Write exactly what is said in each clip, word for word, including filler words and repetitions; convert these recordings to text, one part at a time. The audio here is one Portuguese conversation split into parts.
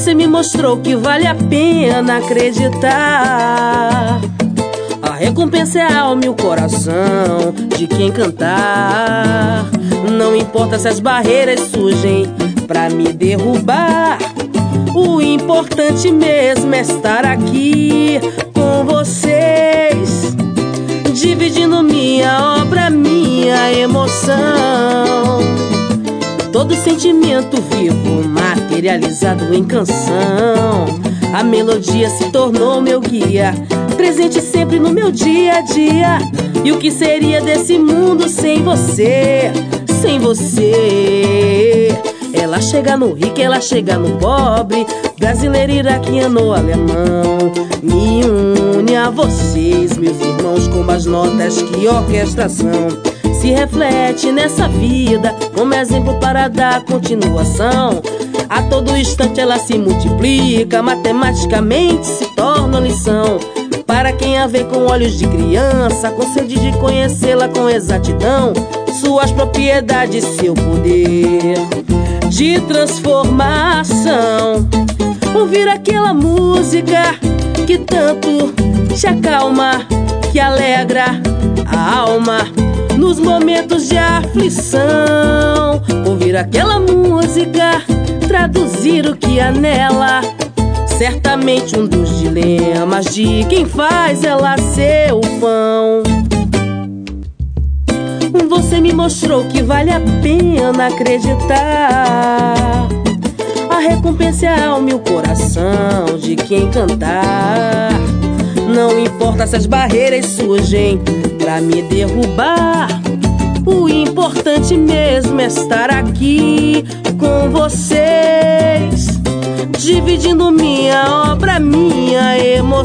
Você me mostrou que vale a pena acreditar. A recompensa é a alma e o coração de quem cantar. Não importa se as barreiras surgem pra me derrubar, o importante mesmo é estar aqui com vocês, dividindo minha obra, minha emoção. Todo sentimento vivo, materializado em canção. A melodia se tornou meu guia, presente sempre no meu dia a dia. E o que seria desse mundo sem você, sem você? Ela chega no rico, ela chega no pobre, brasileiro, iraquiano, alemão. Me une a vocês, meus irmãos, como as notas que orquestração se reflete nessa vida, como exemplo para dar continuação. A todo instante ela se multiplica, matematicamente se torna lição. Para quem a vê com olhos de criança, com sede de conhecê-la com exatidão, suas propriedades, seu poder de transformação. Ouvir aquela música que tanto te acalma, que alegra a alma nos momentos de aflição. Ouvir aquela música, traduzir o que há nela, certamente um dos dilemas de quem faz ela seu pão. Você me mostrou que vale a pena acreditar. A recompensa é a alma e o coração de quem cantar. Não importa se as barreiras surgem pra me derrubar, o importante mesmo é estar aqui com vocês, dividindo minha obra, minha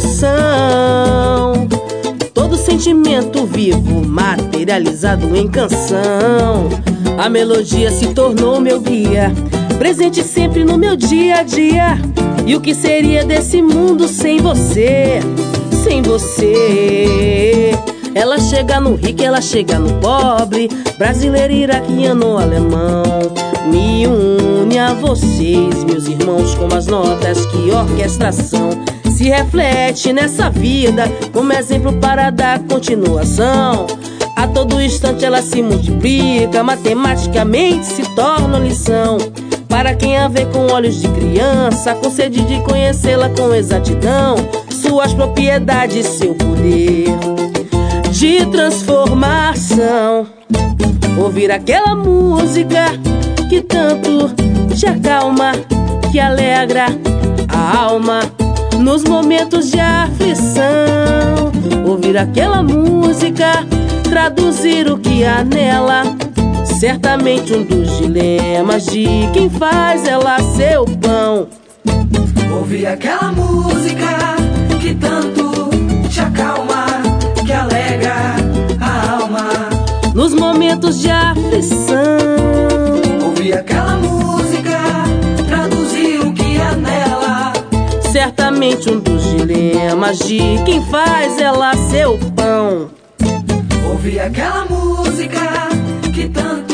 emoção. Todo sentimento vivo, materializado em canção. A melodia se tornou meu guia, presente sempre no meu dia a dia. E o que seria desse mundo sem você, sem você? Ela chega no rico, ela chega no pobre, brasileiro, iraquiano, alemão. Me une a vocês, meus irmãos, como as notas que orquestração se reflete nessa vida, como exemplo para dar continuação. A todo instante ela se multiplica, matematicamente se torna lição. Para quem a vê com olhos de criança, com sede de conhecê-la com exatidão, suas propriedades, seu poder de transformação. Ouvir aquela música que tanto te acalma, que alegra a alma nos momentos de aflição. Ouvir aquela música, traduzir o que há nela, certamente um dos dilemas de quem faz ela seu pão. Ouvir aquela música que tanto te acalma, que alegra a alma nos momentos de aflição. Ouvir aquela música, traduzir o que há nela, certamente um dos dilemas de quem faz ela seu pão. Ouvir aquela música que tanto